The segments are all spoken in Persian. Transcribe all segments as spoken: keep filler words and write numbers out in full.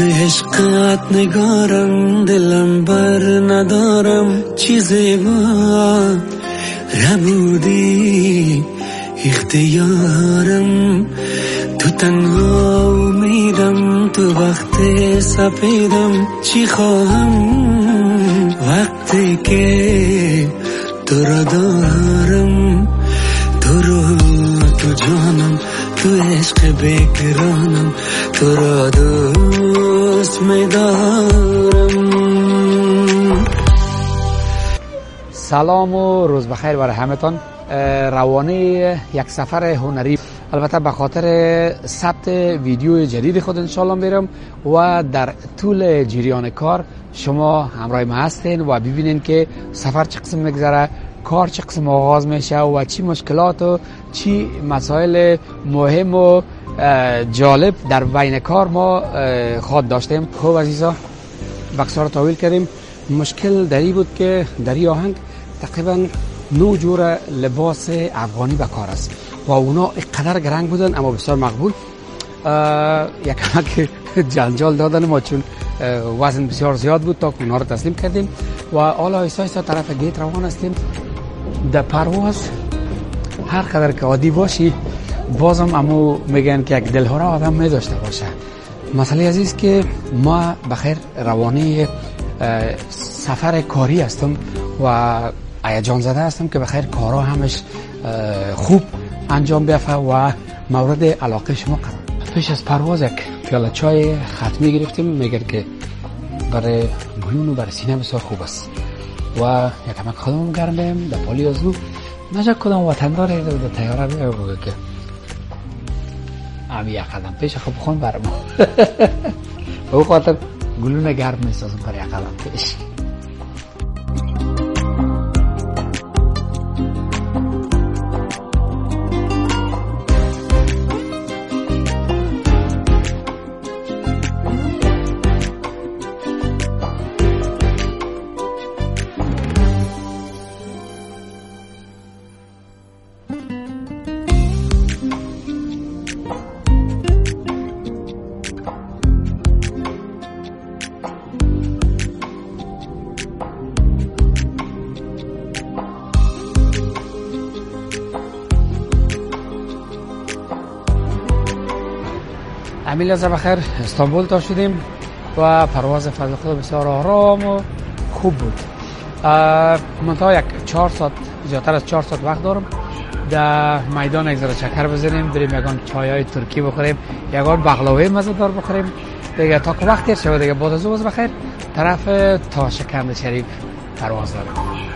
تو عشقت نگارم دلم بر ندارم چیزی با ربودی اختیارم تو تنها امیدم تو وقت سپیدم چی خواهم وقتی که تو را دارم تو رو تو جانم تو عشق بکرانم تو را دوست می‌دارم. سلام و روز بخیر برای همتان. روانه یک سفر هنری، البته به خاطر ثبت ویدیو جدید خود انشالله میرم و در طول جریان کار شما همراه ما هستین و ببینین که سفر چه قسم میگذره، کار چه قسم آغاز میشه و چی مشکلات و چی مسائل مهم و جالب در بین کار ما خواهد داشتیم. خوب عزیزا، بکسا رو تاویل کردیم. مشکل دری بود که در این آهنگ تقریبا نو جور لباس افغانی به کار است و اونا اینقدر گرنگ بودن اما بسیار مقبول. یک کمک جنجال دادن ما چون وزن بسیار زیاد بود تا اونا رو تسلیم کردیم و حالا ایسا ایسا طرف گیت روان هستیم. در پرواز هر قدر که عادی باشی بازم امو میگن که یک دلهوره آدم میداشته باشه. مسئله عزیز که ما بخیر روانه سفر کاری هستم و هیجان زده هستم که بخیر کارها همش خوب انجام بیفته و مورد علاقه شما قرار. پیش از پرواز یک پیاله چای ختمی گرفتیم، میگن که برای گلون و برای سینه بسیار خوب است و یک کمک خودمون گرم بیم در پالی ازو نجا کدام وطندار در تیاره بیا بگه که امی یک قدم پیش خوب خون برم به او خاطر گلون گرم میسازم برای یک قدم پیش. امیل از بخیر استانبول تا شدیم و پرواز فضل خدا بسیار آرام و خوب بود. منتها یک چهار ساعت زیادتر از چهار ساعت وقت دارم در میدان یک ذره چکر بزنیم، بریم یگان چای های ترکی بخوریم، یگان بغلاوه مزه‌دار بخوریم دیگه تا که وقت تیر شود دیگه. بعد از او باز بخیر طرف تاشکند شریف پرواز دارم.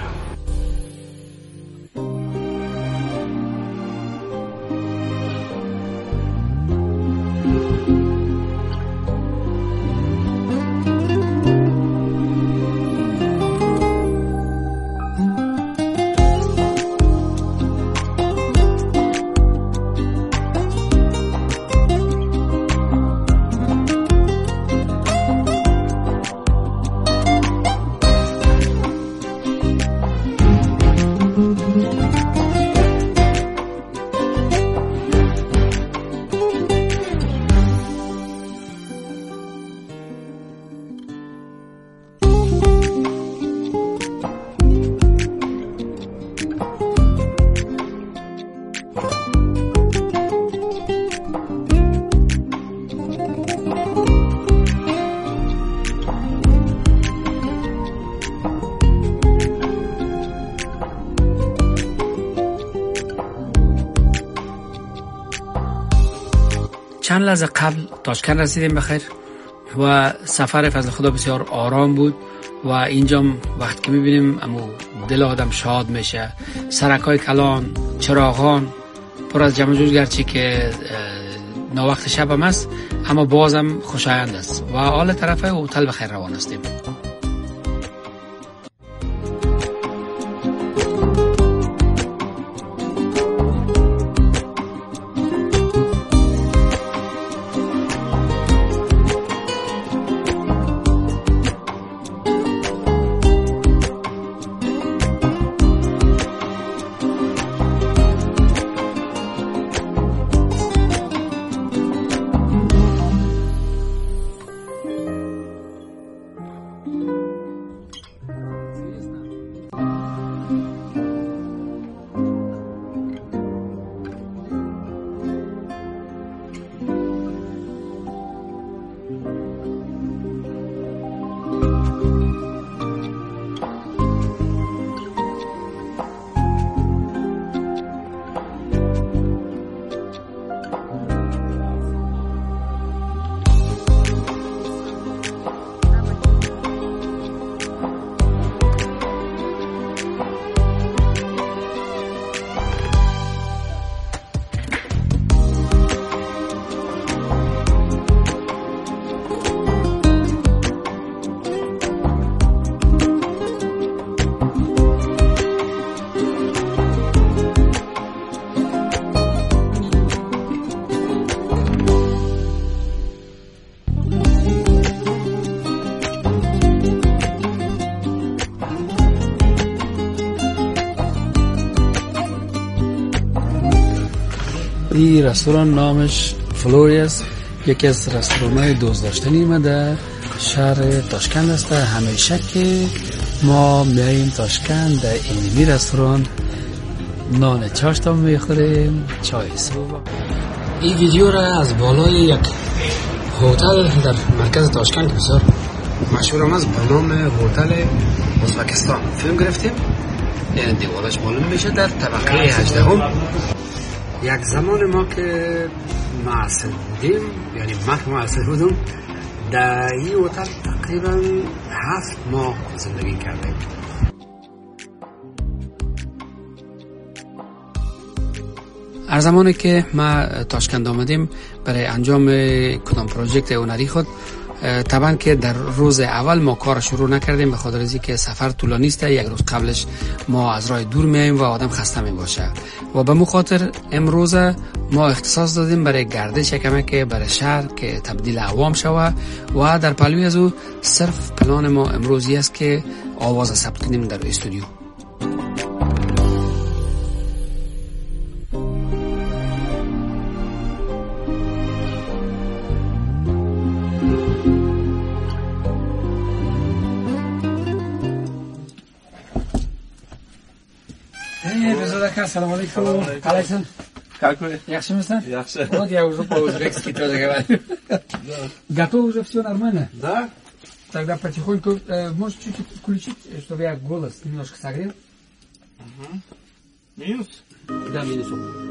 چند لحظه قبل تاشکند رسیدیم بخیر و سفر فضل خدا بسیار آرام بود و اینجا وقت که میبینیم امو دل آدم شاد میشه. سرکای کلان، چراغان پر از جمع جور، گرچه که ناوقت شب هم است اما بازم خوشایند است و حال طرف هتل بخیر روان هستیم. این رستوران نامش فلوری است، یکی از رستوران‌های دوست داشتنی ما در شهر تاشکند است. همیشه که ما میاییم تاشکند در این رستوران نان چاشت هم میخوریم، چای صبح. این ویدیو را از بالای یک هتل در مرکز تاشکند بسیار مشهور هم است به نام هتل ازبکستان فیلم گرفتیم. یعنی دیوارش معلوم میشه در طبقه هجدهم. یک زمان ما که معصر بودیم، یعنی من که معصر بودم، در این هتل تقریبا هفت ماه زندگی کردیم. هر زمانی که ما تاشکند آمدیم برای انجام کدام پروژکت هنری خود، طبعا که در روز اول ما کار شروع نکردیم به خاطر از که سفر طولانی است. یک روز قبلش ما از راه دور میایم و آدم خسته می باشه و به مخاطر امروز ما اختصاص دادیم برای گردش کمی که برای شهر که تبدیل عوام شوه و در پلوی از او صرف پلان ما امروزی است که آواز ثبت کنیم در استودیو. Assalamu alaikum. Qalaysan? Какой? Yaxshimisan? Yaxshi. Вот я уже по-узбекски тоже говорю. Готов уже все нормально? Да. Тогда потихоньку, э, можешь чуть-чуть включить, чтобы я голос немножко согрел? Угу. Минус? Да, минус.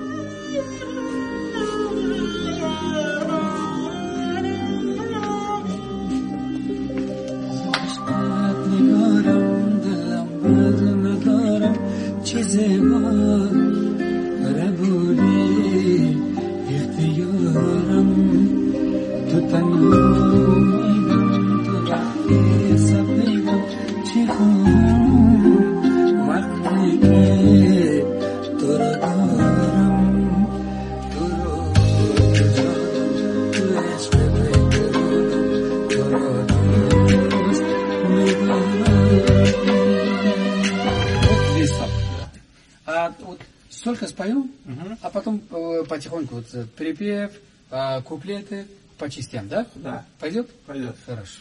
چیزی بار ربودی اختیارم تو تنها میدم تو رفتی سبیدم چی خواهم وقتی که تو را دارم تو رو جانم تو عشق بگرانم تو را دوست میدارم. А вот столько споем, угу. А потом э, потихоньку вот, припев, э, куплеты по частям, да? Да. Пойдет? Пойдет. Хорошо.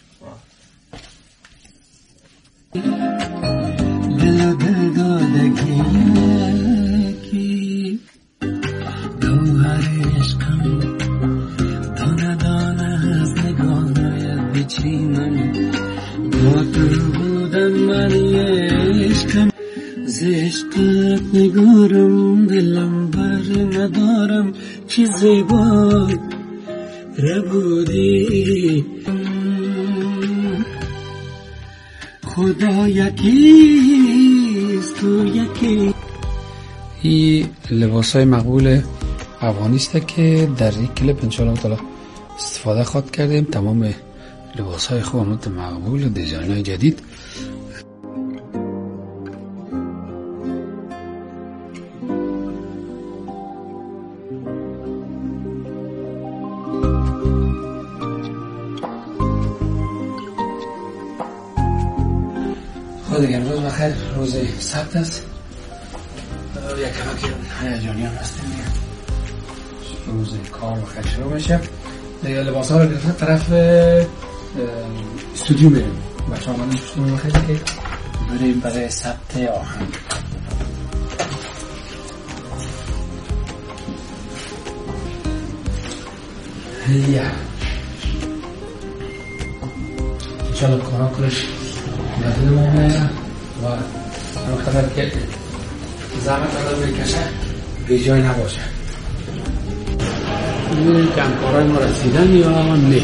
زشقت نگارم دلم بر ندارم چیزی با ربودی خدا یکیست تو یکی. این لباس های مقبول افغانی است که در این کلیپ انشاءالله تعالی استفاده خواهد کردیم. تمام لباس های خوب مقبول، دیزاین های جدید. دیگر روز بخیر، روز سبت است. یک کمکی هیجانی هم هستیم دیگه. روز کار بخیر شروع میشه. دیگه لباس ها رو گرفته طرف استودیو میریم. بچه ها منو شما بخیر که بریم برای ثبت آهنگ. یا انشالله کارا کنش نتیجه مهمه و همه خطر که زحمت آدم بکشه به جای نباشه. این کمکارای ما رسیدن یا نه؟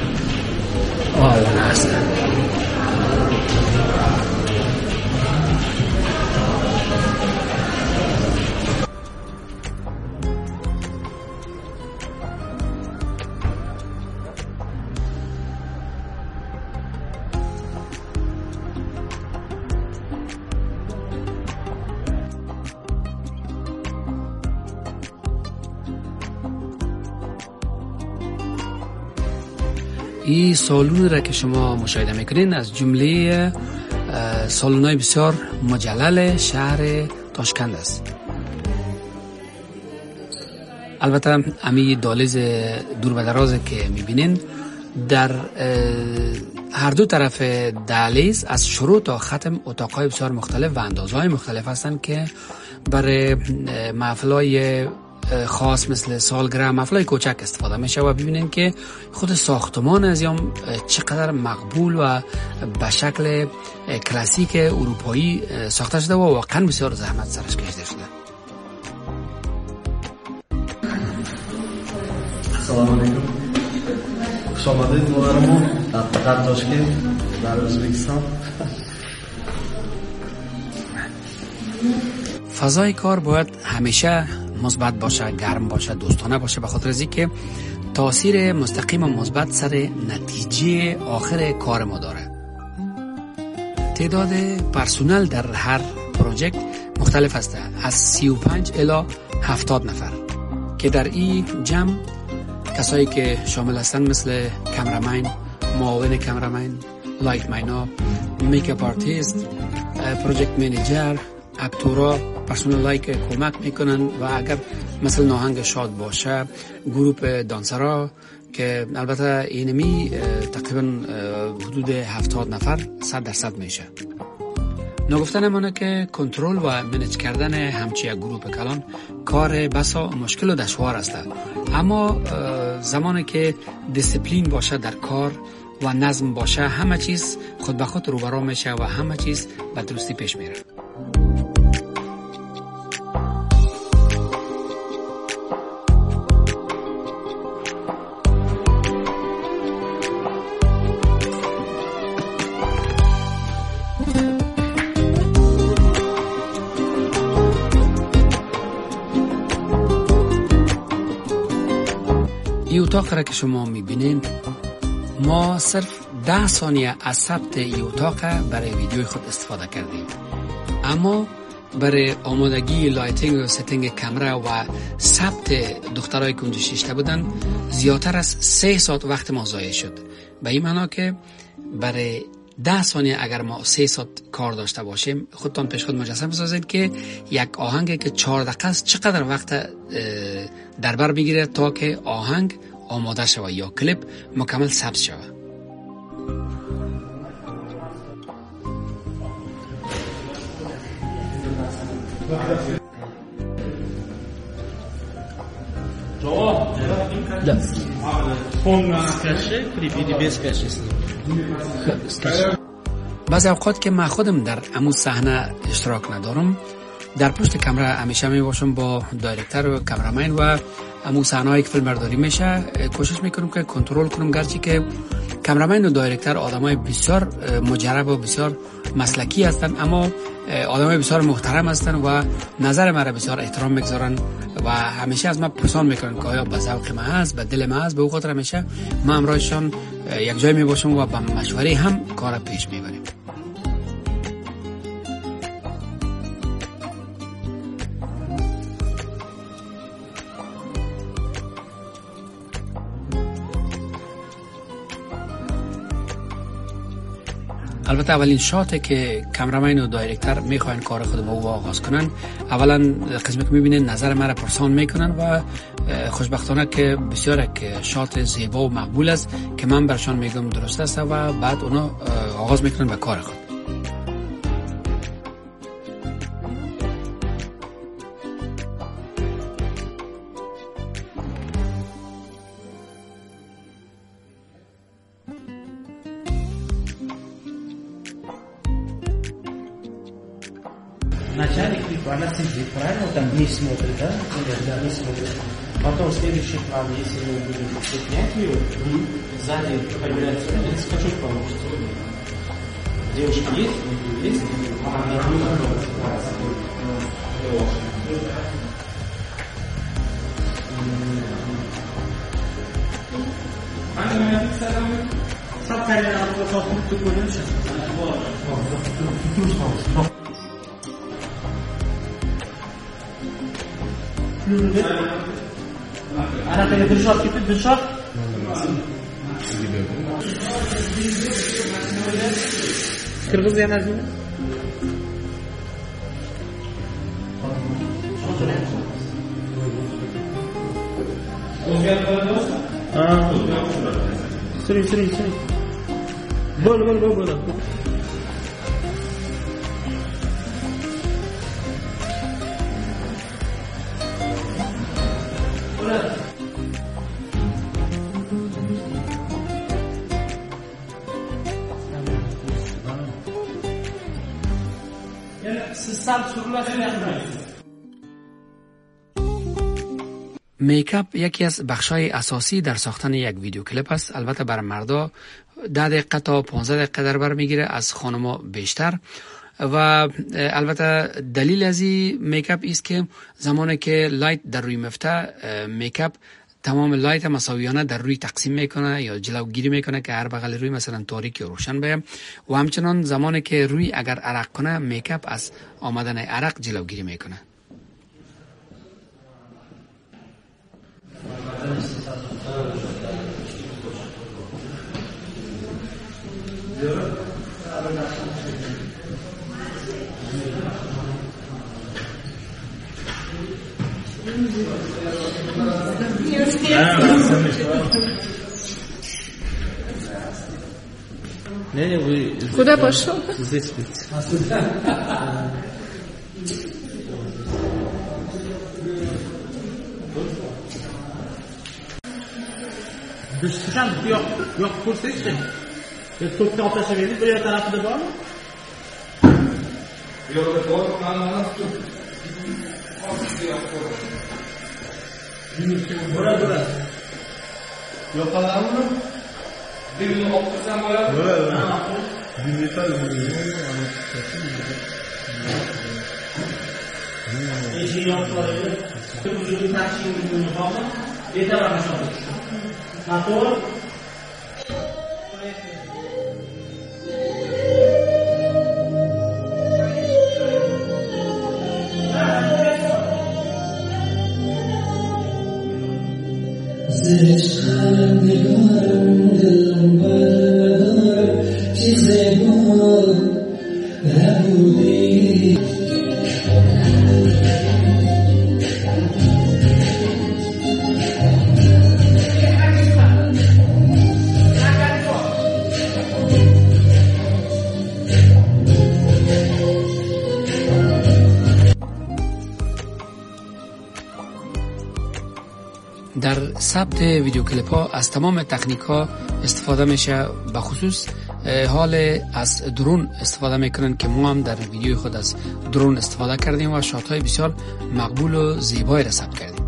آه نه اصلا این سالون را که شما مشاهده میکنین از جمله سالون‌های بسیار مجلل شهر تاشکند است. البته امی دهلیز دور و دراز که میبینین در هر دو طرف دهلیز از شروع تا ختم اتاقهای بسیار مختلف و اندازهای مختلف هستند که برای محفل‌های خاص مثل سالگرد محفل‌های کوچک استفاده میشه و ببینین که خود ساختمان از یام چقدر مقبول و به شکل کلاسیک اروپایی ساخته شده و واقعا بسیار زحمت سرش کشیده شده. سلام علیکم. خوش آمدید مادرمو در تاشکند در ازبکستان. فضای کار باید همیشه مثبت باشه، گرم باشه، دوستانه باشه، به خاطر از اینکه تاثیر مستقیم و مثبت سر نتیجه آخر کار ما داره. تعداد پرسنل در هر پروژه مختلف است، از سی و پنج الی هفتاد نفر که در این جمع کسایی که شامل هستند مثل کامرامین، معاون کامرامین، لایت مین، میکاپ آرتیست، پروژکت منیجر، اکتورا، پرسنلی که کمک میکنن و اگر مثل ناهنگ شاد باشه گروپ دانسرها که البته اینمی تقریبا حدود هفتاد نفر صد درصد میشه. نگفتن منه که کنترل و منیج کردن همچی گروپ کلان کار بسا مشکل و دشوار است، اما زمانی که دیسپلین باشه در کار و نظم باشه همه چیز خود به خود روبرو میشه و همه چیز به درستی پیش میره. این اتاق را که شما میبینین ما صرف ده ثانیه از ثبت این اتاق برای ویدیوی خود استفاده کردیم، اما برای آمادگی لایتینگ و ستینگ کامera و ثبت دخترای که اونجا شیشته بودن زیادتر از سه ساعت وقت ما ضایع شد. به این معنا که برای ده ثانیه اگر ما سه ساعت کار داشته باشیم خودتان پیش خود مجسم بسازید که یک آهنگ که چهار دقیقه است چقدر وقت در بر میگیره تا که آهنگ آماده شود یا کلیپ مکمل ثبت شود. بعضی اوقات که من خودم در امو صحنه اشتراک ندارم، در پشت کامera همیشه می باشم با دایرکتور و کامرامین و امو صحنه‌ای که فیلم برداری میشه کوشش میکنم که کنترل کنم، گرچه که کامرامین و دایرکتور آدمای بسیار مجرب و بسیار مسلکی هستند، اما آدمای بسیار محترم هستند و نظر مرا بسیار احترام میگذارن و همیشه از من پرسان میکنن که آیا به ذوق من هست، به دل من هست. به خاطر همیشه من همراهشان یک جای می باشم و با مشوره هم کار پیش میبریم. البته اولین شاته که کامرامین و دایرکتور میخواین کار خود با او آغاز کنن، اولا قسمی که میبینین نظر مرا پرسان میکنن و خوشبختانه که بسیار که شات زیبا و مقبول است که من برشان میگم درست است و بعد اونا آغاز میکنن به کار خود. начальник буквально сидит, правильно? Вот там не смотрит, да? Да, не смотрит. Потом следующий план, если мы будем снять ее, сзади появляется один скачок получится. Девушка есть? Есть? Она не будет. Sab karyani boshqa qilib ko'rishdi. Ana qanday Dilshod ketdi, Dilshod. Qirg'iz yana azmi? Ha. Suring, suring, suring. Bo'l, bo'l, bo'l, bo'l. Siz sal surlashyapsiz. میکاپ یکی از بخشای اساسی در ساختن یک ویدیو کلیپ است. البته برای مردا ده دقیقه تا پانزده دقیقه در بر میگیره، از خانما بیشتر. و البته دلیل از این میکاپ است که زمانی که لایت در روی مفته، میکاپ تمام لایت مساویانه در روی تقسیم میکنه یا جلوگیری میکنه که هر بغل روی مثلا تاریک یا روشن بیه. و همچنان زمانی که روی اگر عرق کنه، میکاپ از آمدن عرق جلوگیری میکنه. Не, не, вы... Куда пошел? Здесь быть. Düşüşen yok, yok kursu işte. To'pni olib tashlagandik, bir yer tarafida bormi? Yo'qda bor, mana bora bora. Yo'qoladimi? Dilni o'qisam bo'ladi. Bo'ladi. Dilni ta'zim. Eşi yo'qoladi. Vücudu taşıyımını bağlı. Yeter aşağı. Motor. Zişkan diyorum dilim barmadar çize bol Rabudi در ثبت ویدیو کلیپ ها از تمام تکنیک ها استفاده میشه، به خصوص حال از درون استفاده میکنن که ما هم در ویدیو خود از درون استفاده کردیم و شات های بسیار مقبول و زیبایی را ثبت کردیم.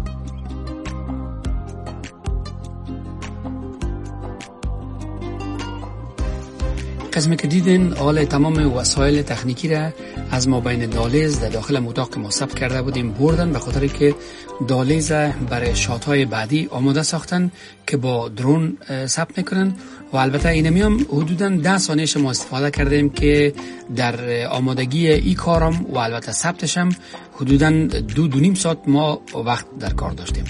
قسمی که دیدین حال تمام وسایل تکنیکی را از ما بین دالیز در داخل اتاق ما ثبت کرده بودیم بردن، به خاطر که دالیز برای شات های بعدی آماده ساختن که با درون ثبت میکنن. و البته اینمی هم حدودا ده ثانیه ما استفاده کردیم که در آمادگی ای کارم و البته ثبتش هم حدودا دو دو نیم ساعت ما وقت در کار داشتیم.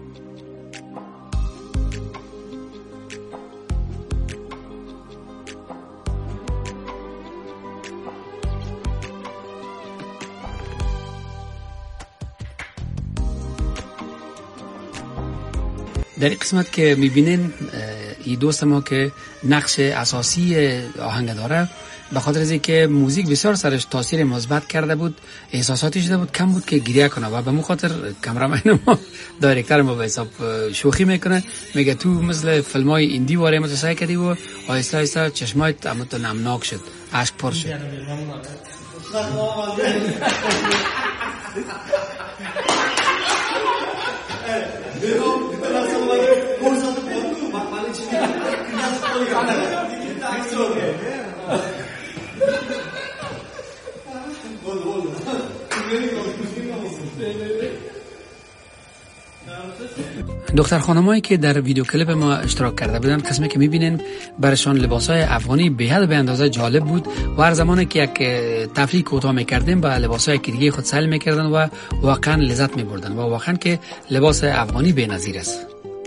در این قسمت که میبینین این دوست ما که نقش اساسی آهنگ داره، به خاطر از اینکه موزیک بسیار سرش تاثیر مثبت کرده بود، احساساتی شده بود، کم بود که گریه کنه و به مو خاطر کامرامن ما دایرکتور ما به حساب شوخی میکنه، میگه تو مثل فیلمای ایندی واره متسای کردی و آهسته آهسته چشمایت امت نمناک شد، اشک پر شد. دختر خانمایی که در ویدیو کلیپ ما اشتراک کرده بودن، قسمی که میبینین برشان لباسای افغانی به حد به اندازه جالب بود و هر زمانی که یک تفریح کوتاه میکردیم با لباسای که دیگه خود سل میکردن و واقعا لذت میبردن و واقعا که لباس افغانی بی‌نظیر است.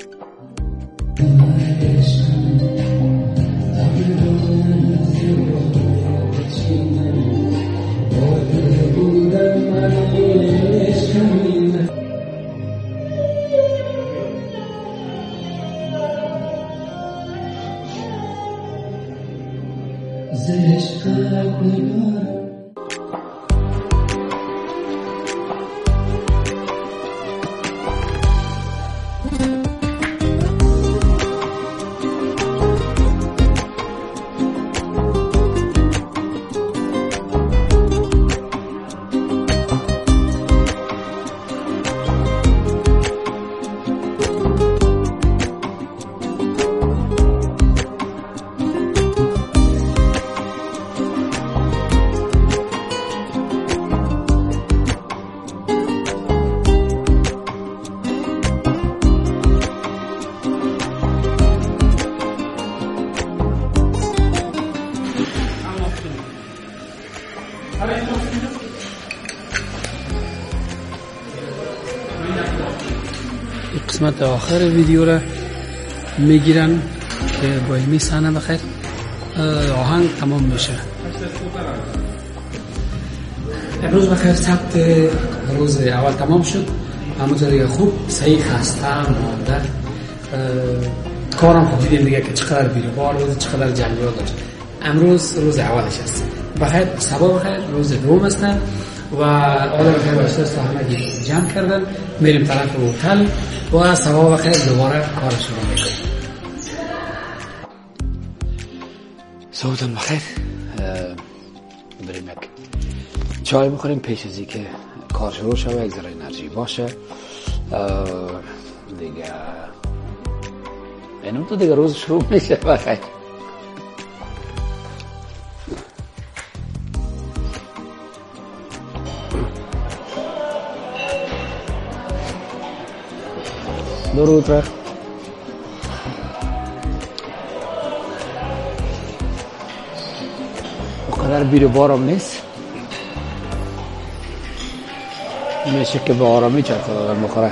قسمت آخر ویدیو را میگیرن که با این صحنه بخیر آهنگ تمام میشه. امروز بخیر سبت روز اول تمام شد، همونطوری خوب صحیح خسته مانده، کارم خوب دیدیم دیگه که چقدر بیروبار بود، چقدر جنجال داشت. امروز روز اولش است. بخیر صبح بخیر، روز دوم است و آدم بخیر باشته تا همه جمع کردن، میریم طرف هتل و صبح بخیر دوباره کار شروع میکنیم. صبحتون بخیر، بریم یک چای بخوریم پیش از اینکه کار شروع شوه، یک ذره انرژی باشه دیگه. اینو تو دیگه روز شروع میشه. بخیر درود رخ اقدر بیرو بارم نیست، میشه که به آرامی چرخ دادن بخوره.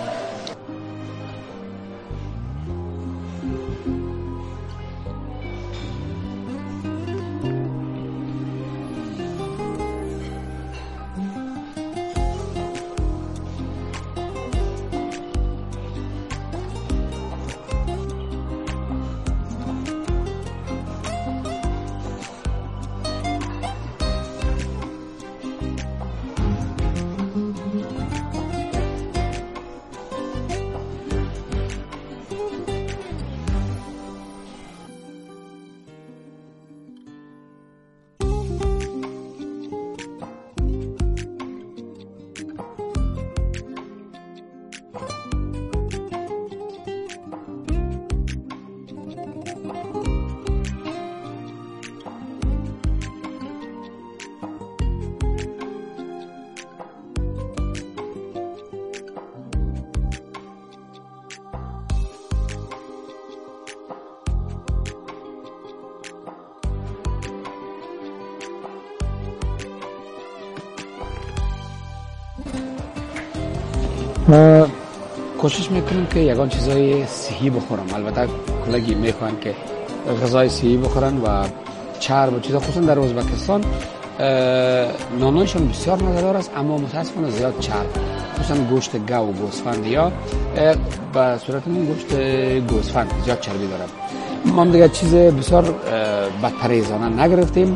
کوشش میکنم که یگان چیزای صحی بخورم. البته کلگی میخوان که غذای صحی بخورن و چرب و چیزا، خصوصا در ازبکستان نانایشان بسیار مزه‌دار است اما متاسفانه زیاد چرب، خصوصا گوشت گاو و گوسفند یا به صورت گوشت گوسفند زیاد چربی داره. ما دیگه چیز بسیار بدپریزانه نگرفتیم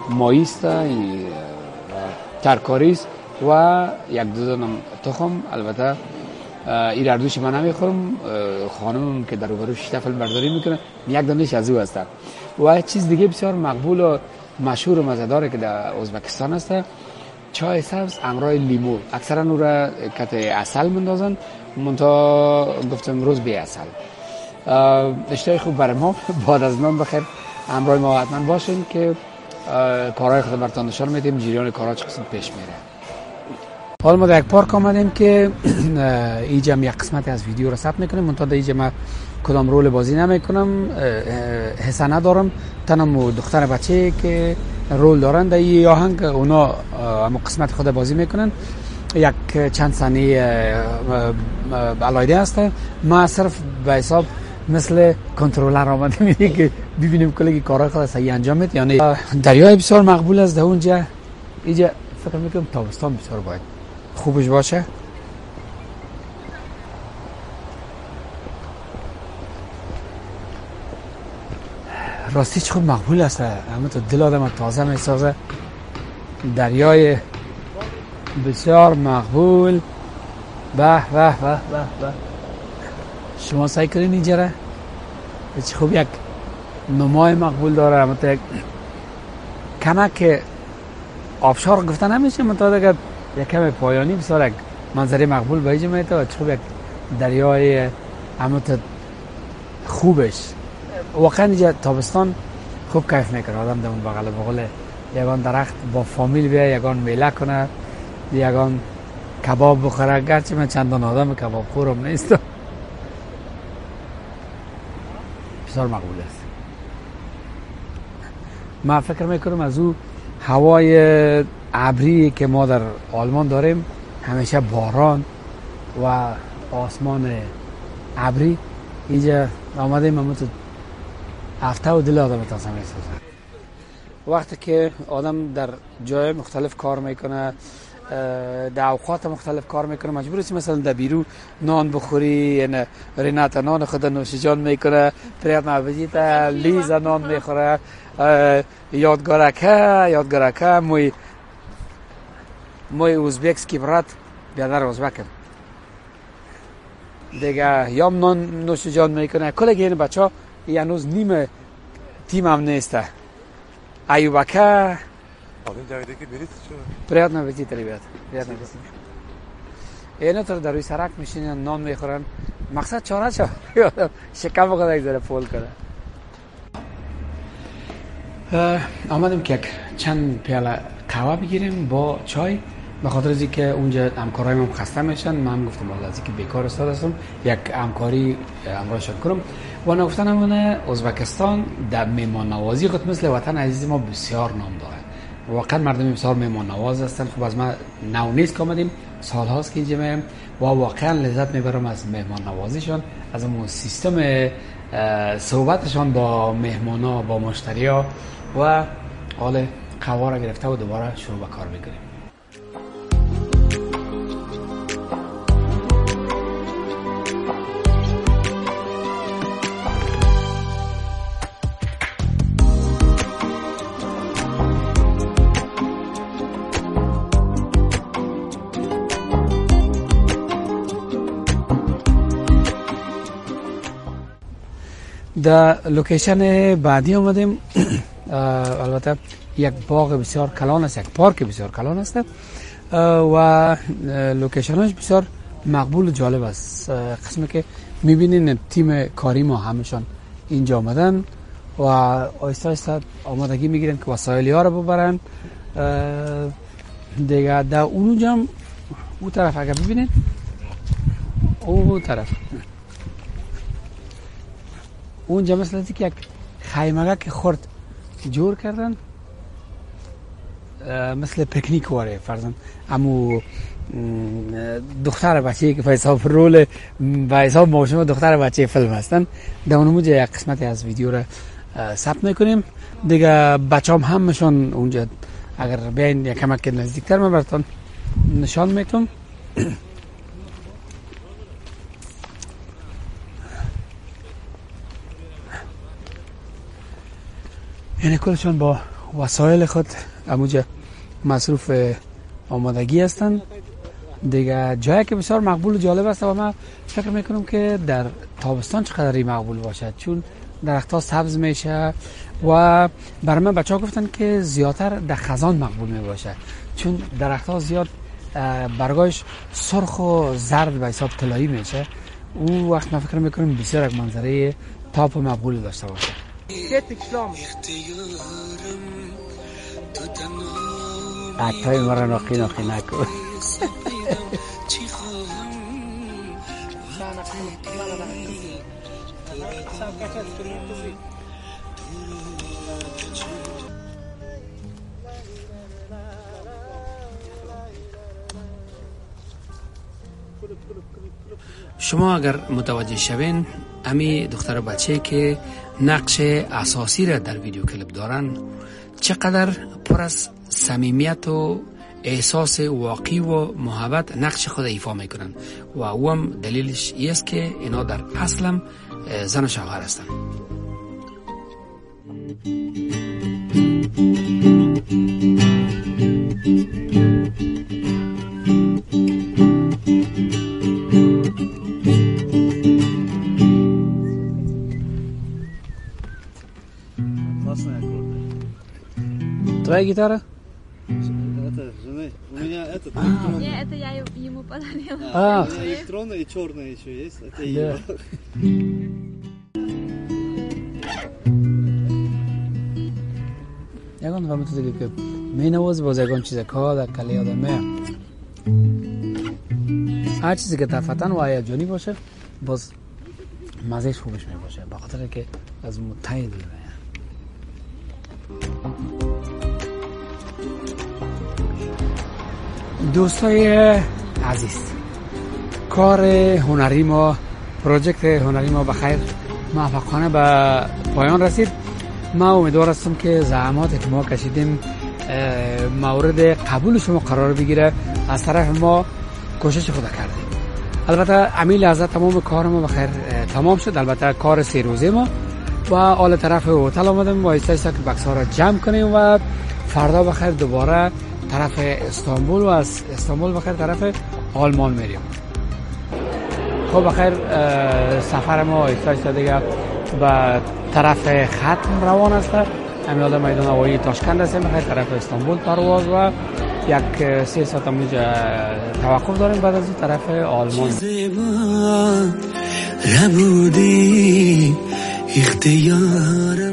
ماییست، این ترکاری است و یک دو دانم تخم. البته این اردوش من نمیخورم، خانم که در روبروش تفل برداری میکنه یک دانش از او هست. و چیز دیگه بسیار مقبول و مشهور و مزه‌داره که در ازبکستان است، چای سبز همراه لیمو. اکثرا او را کت عسل مندازن، منتها گفتم روز بی عسل. اشتهای خوب برای ما. بعد از نان بخیر همراه ما حتما باشین که کارهای خود براتون نشان میدیم، جریان کارها چه قسمت پیش میره. حالا ما در یک پارک آمدیم که اینجا یک قسمت از ویدیو را ثبت میکنیم، منتها در اینجا ما کدام رول بازی نمیکنم، حصه ندارم، تنها دختر بچه که رول دارن در این آهنگ اونا اما قسمت خود بازی میکنن. یک چند ثانیه علایده هست. ما صرف به حساب مثل کنترلر آمده میده که ببینیم کلی کارهای خود صحیح انجام میده یا نه. دریای بسیار مقبول است در اونجا. اینجا فکر میکنم تابستان بسیار باید خوبش باشه. راستی چه خوب مقبول است، همه تو دل آدم تازه میسازه. دریای بسیار مقبول. به به به به به. شما سعی کنین اینجا را، چه خوب یک نمای مقبول داره. همه تو یک کمک آبشار گفتن نمیشه، منتها اگر یک کم پایانی بسیار یک منظره مقبول به اینجا میده و چه خوب یک دریای همه تو خوبش. واقعا اینجا تابستان خوب کیف میکنه آدم در اون بغل بغل یگان درخت با فامیل بیا، یگان میله کنه، یگان کباب بخوره. گرچه من چندان آدم کباب خورم نیست، بسیار مقبول است. من فکر میکنم از او هوای ابری که ما در آلمان داریم، همیشه باران و آسمان ابری، اینجا آمدیم همون تو هفته و دل آدم تازه میسازه. وقتی که آدم در جای مختلف کار میکنه، در اوقات مختلف کار میکنه، مجبور است مثلا در بیرو نان بخوری، یعنی رینات نان خود نوشیجان میکنه، پریات مبجیت لیز نان میخوره، یادگارکه یادگارکه موی موی اوزبکسکی برات بیادر اوزبکم دیگه یام نان نوشیجان میکنه. کلگی این بچه ها هنوز نیم تیم هم نیسته. ایوبکه آدم جایده که برید چه؟ پریاد نبیتی تری بیاد پریاد نبیتی اینو تر در روی سرک میشینن نان میخورن. مقصد چاره چه؟ شکم بخواد یک ذره فول کنه. آمدیم که یک چند پیاله قهوه بگیریم با چای، به خاطر از اینکه اونجا همکارای من خسته میشن. من گفتم والله از اینکه بیکار استاد هستم یک همکاری همراهشون کنم. و نگفتن همونه ازبکستان در مهمان نوازی خود مثل وطن عزیز ما بسیار نام داره. واقعا مردم بسیار مهمان نواز هستن. خب از ما نو نیست که آمدیم، سال هاست که اینجا میم و واقعا لذت میبرم از مهمان نوازیشون، از اون سیستم صحبتشون با مهمانا، با مشتریا و حال قهوه را گرفته و دوباره شروع به کار میکنیم. در لوکیشن بعدی آمدیم. البته یک باغ بسیار کلان است، یک پارک بسیار کلان است و لوکیشنش بسیار مقبول و جالب است. قسمی که میبینین تیم کاری ما همشان اینجا آمدن و آیسته آیسته آمادگی میگیرن که وسایلی ها رو ببرن دیگه. در اونجا هم اون طرف اگر ببینین، اون طرف اونجا مثل که یک خیمگه که خورد جور کردن، مثل پیکنیک واره فرضاً. امو دختر بچه‌ای که به حساب رول به حساب ماشوم دختر بچه فیلم هستن، در اونجا یک قسمتی از ویدیو رو ثبت میکنیم دیگه. بچه‌ام همشون اونجا اگر بیاین یک کمک نزدیکتر من براتون نشان میتونم. یعنی کلشون با وسایل خود اموجه مصروف آمادگی هستند دیگه. جایی که بسیار مقبول و جالب است و من فکر میکنم که در تابستان چقدر مقبول باشد، چون درختها سبز میشه و برای من بچه ها گفتن که زیادتر در خزان مقبول می باشه، چون درختها زیاد برگاش سرخ و زرد به حساب طلایی میشه. او وقت من فکر میکنم بسیار یک منظره تاپ و مقبول داشته باشه. اکتای مرا ناخی ناخی نکن. شما اگر متوجه شوین امی دختر و بچه که نقش اساسی را در ویدیو کلیپ دارن چقدر پر از صمیمیت و احساس واقعی و محبت نقش خود ایفا میکنن و او هم دلیلش است که اینا در اصل زن و شوهر هستن. Твоя гитара? Это жены. У меня этот электронный. Не, это я ему подарила. А, У меня электронная и черная еще есть. Это Да. ее. یگان و همونطور دیگه که می نواز باز یگان چیز که ها در کلی آدم می هر چیزی که تفتن و هیجانی باشه باز مزهش خوبش می باشه، بخاطر که از متعی دل می دوستای عزیز، کار هنری ما، پروژکت هنری ما بخیر موفقانه به پایان رسید. ما امیدوار هستم که زحماتی که ما کشیدیم مورد قبول شما قرار بگیره. از طرف ما کوشش خود کردیم. البته همین لحظه تمام کار ما بخیر تمام شد. البته کار سه روزه ما و آل طرف هتل آمدیم و ایستا ایستا که بکس‌ها را جمع کنیم و فردا بخیر دوباره طرف استانبول و از استانبول بخیر طرف آلمان میریم. خب بخیر سفر ما ایستا ایستا دیگه به طرف ختم روان است. امیال میدان هوایی تاشکند هستیم، بخیر طرف استانبول پرواز و یک سه ساعت اونجا توقف داریم، بعد از این طرف آلمان. ربودی اختیار